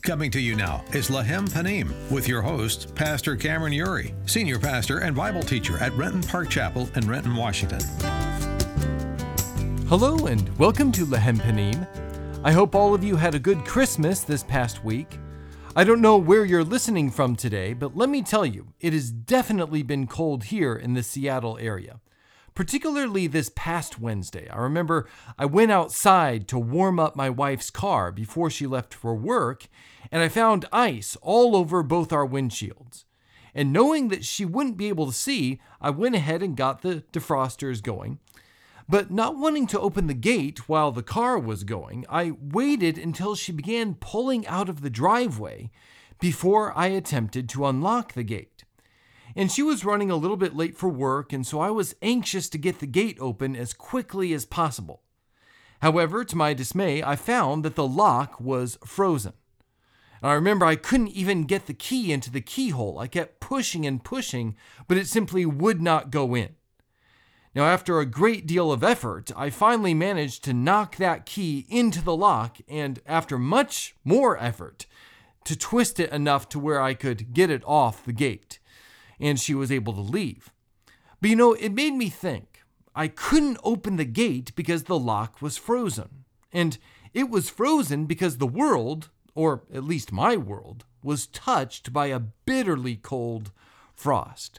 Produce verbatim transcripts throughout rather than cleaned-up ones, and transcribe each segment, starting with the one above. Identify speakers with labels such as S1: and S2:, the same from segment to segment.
S1: Coming to you now is Lahem Panim with your host, Pastor Cameron Uri, Senior Pastor and Bible Teacher at Renton Park Chapel in Renton, Washington.
S2: Hello and welcome to Lahem Panim. I hope all of you had a good Christmas this past week. I don't know where you're listening from today, but let me tell you, it has definitely been cold here in the Seattle area. Particularly this past Wednesday. I remember I went outside to warm up my wife's car before she left for work, and I found ice all over both our windshields. And knowing that she wouldn't be able to see, I went ahead and got the defrosters going. But not wanting to open the gate while the car was going, I waited until she began pulling out of the driveway before I attempted to unlock the gate. And she was running a little bit late for work, and so I was anxious to get the gate open as quickly as possible. However, to my dismay, I found that the lock was frozen. And I remember I couldn't even get the key into the keyhole. I kept pushing and pushing, but it simply would not go in. Now, after a great deal of effort, I finally managed to knock that key into the lock, and after much more effort, to twist it enough to where I could get it off the gate. And she was able to leave. But you know, it made me think. I couldn't open the gate because the lock was frozen. And it was frozen because the world, or at least my world, was touched by a bitterly cold frost.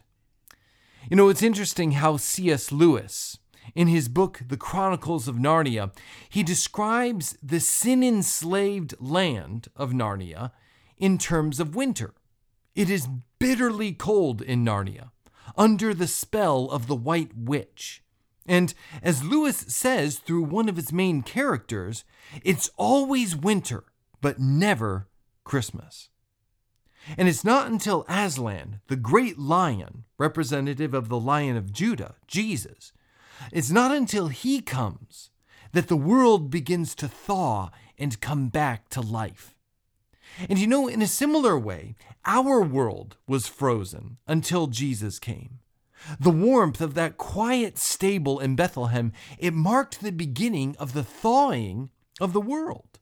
S2: You know, it's interesting how C S Lewis, in his book, The Chronicles of Narnia, he describes the sin-enslaved land of Narnia in terms of winter. It is bitterly cold in Narnia, under the spell of the White Witch. And as Lewis says through one of its main characters, it's always winter, but never Christmas. And it's not until Aslan, the great lion, representative of the Lion of Judah, Jesus, it's not until he comes that the world begins to thaw and come back to life. And you know, in a similar way, our world was frozen until Jesus came. The warmth of that quiet stable in Bethlehem, it marked the beginning of the thawing of the world.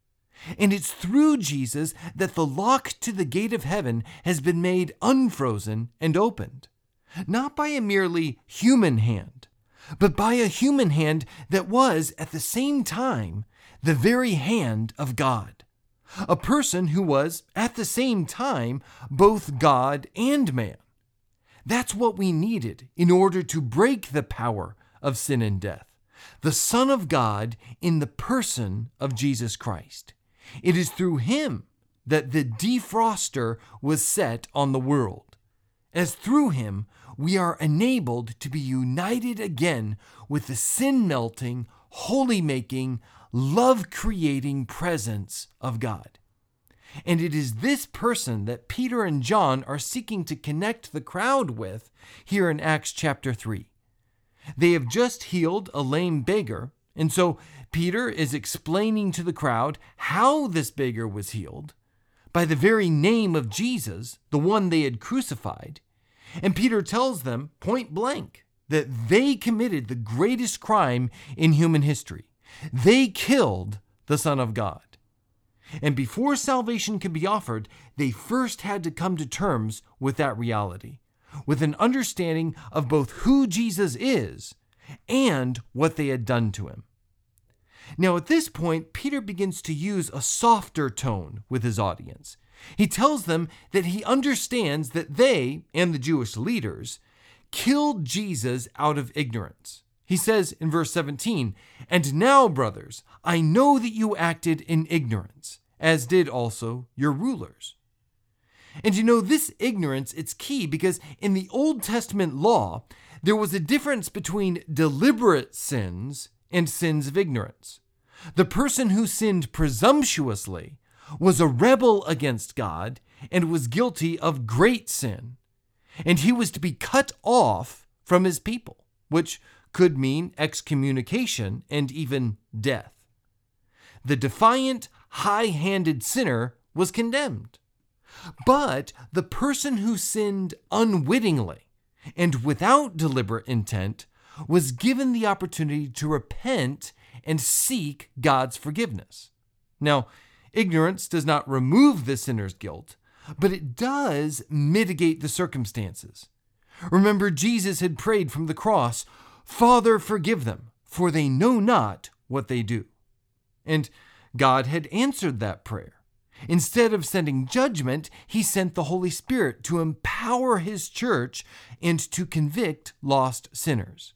S2: And it's through Jesus that the lock to the gate of heaven has been made unfrozen and opened. Not by a merely human hand, but by a human hand that was, at the same time, the very hand of God. A person who was, at the same time, both God and man. That's what we needed in order to break the power of sin and death. The Son of God in the person of Jesus Christ. It is through him that the defroster was set on the world. As through him, we are enabled to be united again with the sin-melting, holy-making, love-creating presence of God. And it is this person that Peter and John are seeking to connect the crowd with here in Acts chapter three. They have just healed a lame beggar, and so Peter is explaining to the crowd how this beggar was healed by the very name of Jesus, the one they had crucified. And Peter tells them point blank that they committed the greatest crime in human history. They killed the Son of God. And before salvation could be offered, they first had to come to terms with that reality, with an understanding of both who Jesus is and what they had done to him. Now, at this point, Peter begins to use a softer tone with his audience. He tells them that he understands that they, and the Jewish leaders, killed Jesus out of ignorance. He says in verse seventeen, "And now, brothers, I know that you acted in ignorance, as did also your rulers." And you know, this ignorance, it's key because in the Old Testament law, there was a difference between deliberate sins and sins of ignorance. The person who sinned presumptuously was a rebel against God and was guilty of great sin. And he was to be cut off from his people, which could mean excommunication and even death. The defiant, high-handed sinner was condemned. But the person who sinned unwittingly and without deliberate intent was given the opportunity to repent and seek God's forgiveness. Now, Ignorance does not remove the sinner's guilt, but it does mitigate the circumstances. Remember, Jesus had prayed from the cross, "Father, forgive them, for they know not what they do." And God had answered that prayer. Instead of sending judgment, he sent the Holy Spirit to empower his church and to convict lost sinners.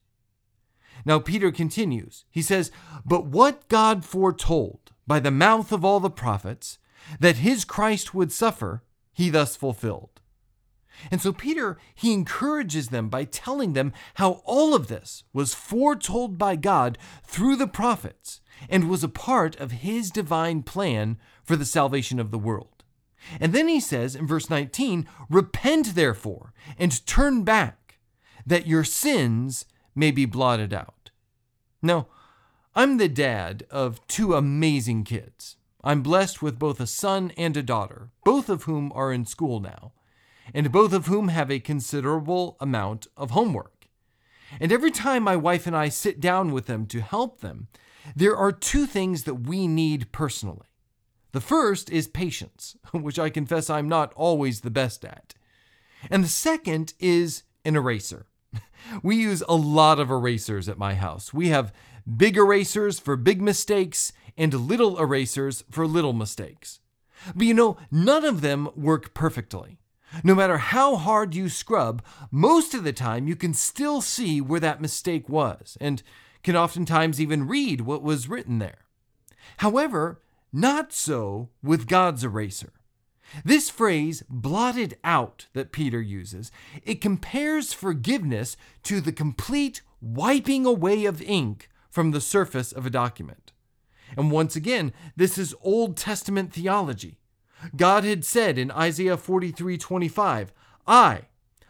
S2: Now, Peter continues. He says, "But what God foretold by the mouth of all the prophets, that his Christ would suffer, he thus fulfilled." And so Peter, he encourages them by telling them how all of this was foretold by God through the prophets and was a part of his divine plan for the salvation of the world. And then he says in verse nineteen, "Repent therefore and turn back, that your sins may be blotted out." Now, I'm the dad of two amazing kids. I'm blessed with both a son and a daughter, both of whom are in school now, and both of whom have a considerable amount of homework. And every time my wife and I sit down with them to help them, there are two things that we need personally. The first is patience, which I confess I'm not always the best at. And the second is an eraser. We use a lot of erasers at my house. We have big erasers for big mistakes and little erasers for little mistakes. But you know, none of them work perfectly. No matter how hard you scrub, most of the time you can still see where that mistake was and can oftentimes even read what was written there. However, not so with God's eraser. This phrase, blotted out, that Peter uses, it compares forgiveness to the complete wiping away of ink from the surface of a document. And once again, this is Old Testament theology. God had said in Isaiah forty-three twenty-five, I,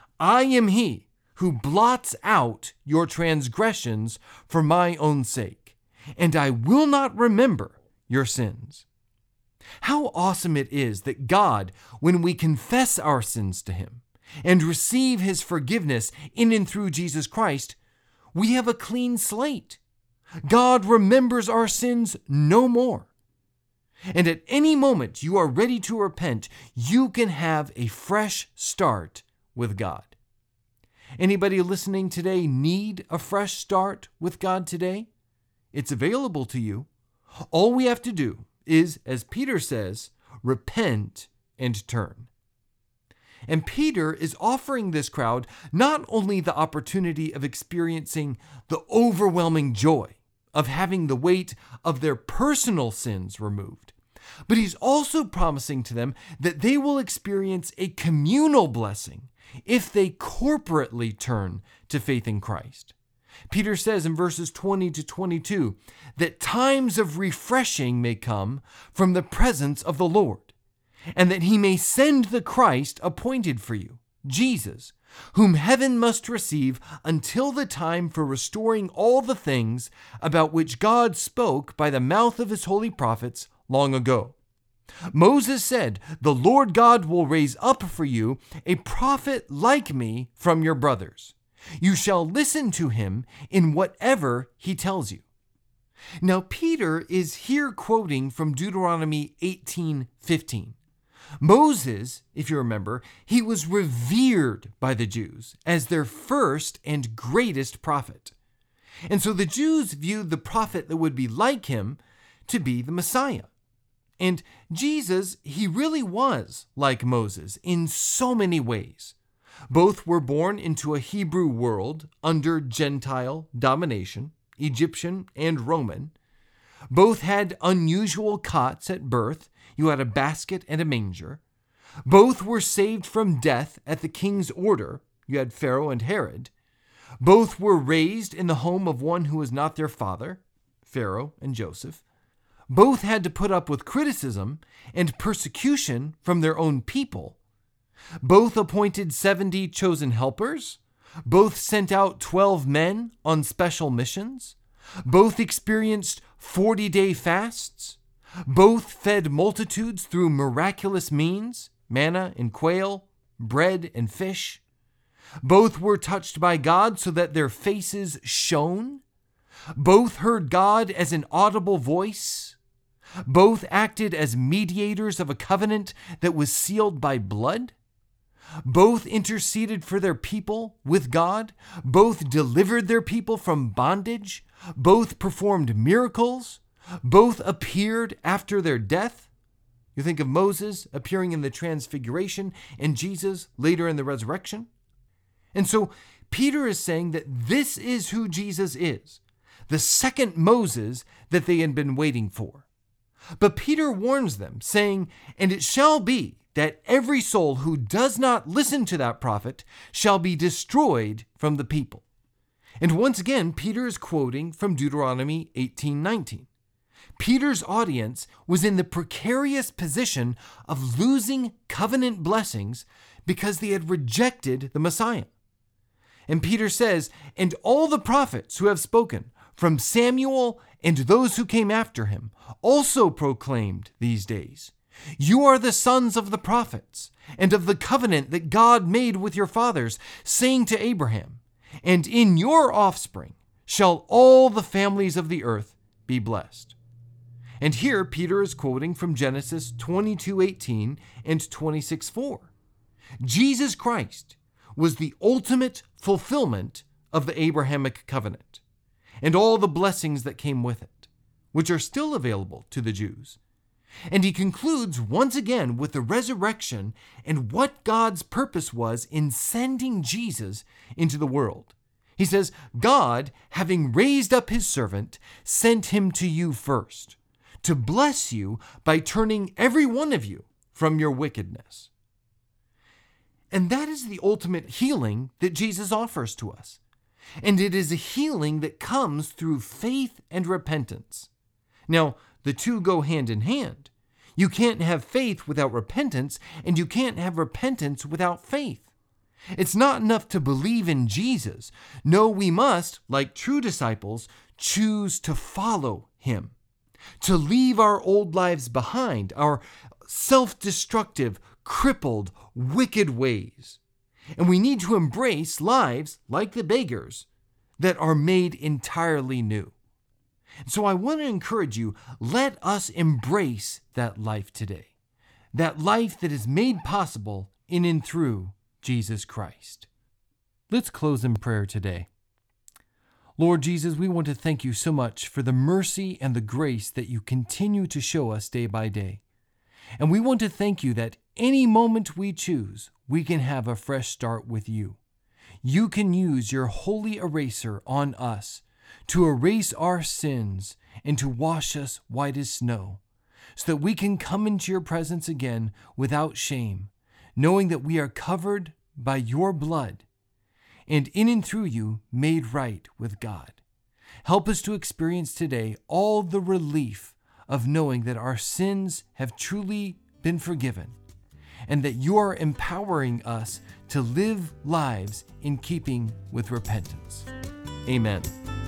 S2: I am he who blots out your transgressions for my own sake, and I will not remember your sins." How awesome it is that God, when we confess our sins to him and receive his forgiveness in and through Jesus Christ, we have a clean slate. God remembers our sins no more. And at any moment you are ready to repent, you can have a fresh start with God. Anybody listening today need a fresh start with God today? It's available to you. All we have to do is, as Peter says, repent and turn. And Peter is offering this crowd not only the opportunity of experiencing the overwhelming joy of having the weight of their personal sins removed, but he's also promising to them that they will experience a communal blessing if they corporately turn to faith in Christ. Peter says in verses twenty to twenty-two that times of refreshing may come from the presence of the Lord, and that he may send the Christ appointed for you, Jesus, whom heaven must receive until the time for restoring all the things about which God spoke by the mouth of his holy prophets long ago. Moses said, "The Lord God will raise up for you a prophet like me from your brothers. You shall listen to him in whatever he tells you." Now, Peter is here quoting from Deuteronomy eighteen fifteen. Moses, if you remember, he was revered by the Jews as their first and greatest prophet. And so the Jews viewed the prophet that would be like him to be the Messiah. And Jesus, he really was like Moses in so many ways. Both were born into a Hebrew world under Gentile domination, Egyptian and Roman. Both had unusual cots at birth. You had a basket and a manger. Both were saved from death at the king's order. You had Pharaoh and Herod. Both were raised in the home of one who was not their father, Pharaoh and Joseph. Both had to put up with criticism and persecution from their own people. Both appointed seventy chosen helpers. Both sent out twelve men on special missions. Both experienced forty-day fasts. Both fed multitudes through miraculous means, manna and quail, bread and fish. Both were touched by God so that their faces shone. Both heard God as an audible voice. Both acted as mediators of a covenant that was sealed by blood. Both interceded for their people with God. Both delivered their people from bondage. Both performed miracles. Both appeared after their death. You think of Moses appearing in the Transfiguration and Jesus later in the resurrection. And so Peter is saying that this is who Jesus is, the second Moses that they had been waiting for. But Peter warns them, saying, "And it shall be that every soul who does not listen to that prophet shall be destroyed from the people." And once again, Peter is quoting from Deuteronomy eighteen nineteen. Peter's audience was in the precarious position of losing covenant blessings because they had rejected the Messiah. And Peter says, "And all the prophets who have spoken, from Samuel and those who came after him, also proclaimed these days. You are the sons of the prophets, and of the covenant that God made with your fathers, saying to Abraham, and in your offspring shall all the families of the earth be blessed." And here Peter is quoting from Genesis twenty-two eighteen and twenty-six four. Jesus Christ was the ultimate fulfillment of the Abrahamic covenant and all the blessings that came with it, which are still available to the Jews. And he concludes once again with the resurrection and what God's purpose was in sending Jesus into the world. He says, "God, having raised up his servant, sent him to you first, to bless you by turning every one of you from your wickedness." And that is the ultimate healing that Jesus offers to us. And it is a healing that comes through faith and repentance. Now, the two go hand in hand. You can't have faith without repentance, and you can't have repentance without faith. It's not enough to believe in Jesus. No, we must, like true disciples, choose to follow him, to leave our old lives behind, our self-destructive, crippled, wicked ways. And we need to embrace lives like the beggars that are made entirely new. So I want to encourage you, let us embrace that life today, that life that is made possible in and through Jesus Christ. Let's close in prayer today. Lord Jesus, we want to thank you so much for the mercy and the grace that you continue to show us day by day. And we want to thank you that any moment we choose, we can have a fresh start with you. You can use your holy eraser on us to erase our sins and to wash us white as snow, so that we can come into your presence again without shame, knowing that we are covered by your blood and in and through you made right with God. Help us to experience today all the relief of knowing that our sins have truly been forgiven and that you are empowering us to live lives in keeping with repentance. Amen.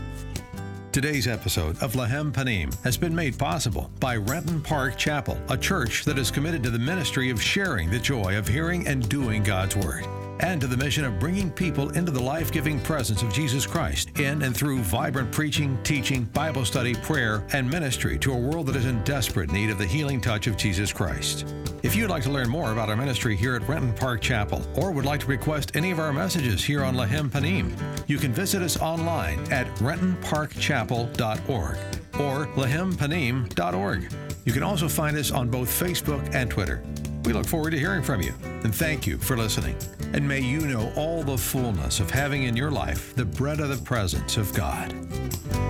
S1: Today's episode of Lahem Panim has been made possible by Renton Park Chapel, a church that is committed to the ministry of sharing the joy of hearing and doing God's Word, and to the mission of bringing people into the life-giving presence of Jesus Christ in and through vibrant preaching, teaching, Bible study, prayer, and ministry to a world that is in desperate need of the healing touch of Jesus Christ. If you'd like to learn more about our ministry here at Renton Park Chapel, or would like to request any of our messages here on Lahem Panim, you can visit us online at renton park chapel dot org or lahem panim dot org. You can also find us on both Facebook and Twitter. We look forward to hearing from you, and thank you for listening. And may you know all the fullness of having in your life the bread of the presence of God.